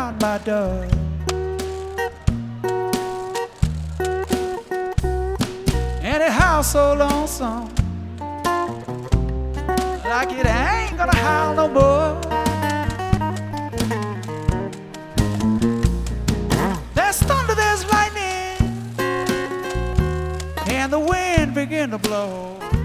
out my door. And the house so lonesome, like it ain't gonna howl no more. There's thunder, there's lightning, and the wind begin to blow.